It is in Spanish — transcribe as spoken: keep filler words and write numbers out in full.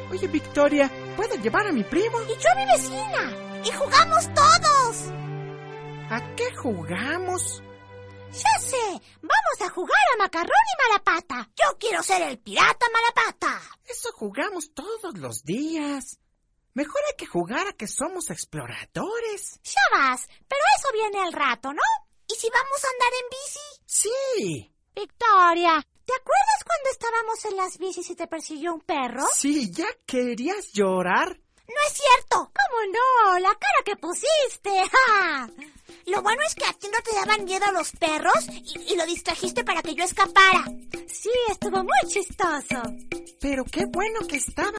Oye, Victoria, ¿puedo llevar a mi primo? Y yo a mi vecina. Y jugamos todos. ¿A qué jugamos? Ya sé, vamos a jugar a macarrón y malapata. Yo quiero ser el pirata malapata. Eso jugamos todos los días. Mejor hay que jugar a que somos exploradores. Ya vas, pero eso viene al rato, ¿no? ¿Y si vamos a andar en bici? Sí. Victoria, ¿te acuerdas cuando estábamos en las bicis y te persiguió un perro? Sí, ¿ya querías llorar? No es cierto. ¿Cómo no? La cara que pusiste. ¡Ja! Lo bueno es que a ti no te daban miedo los perros y, y lo distrajiste para que yo escapara. Sí, estuvo muy chistoso. Pero qué bueno que estaba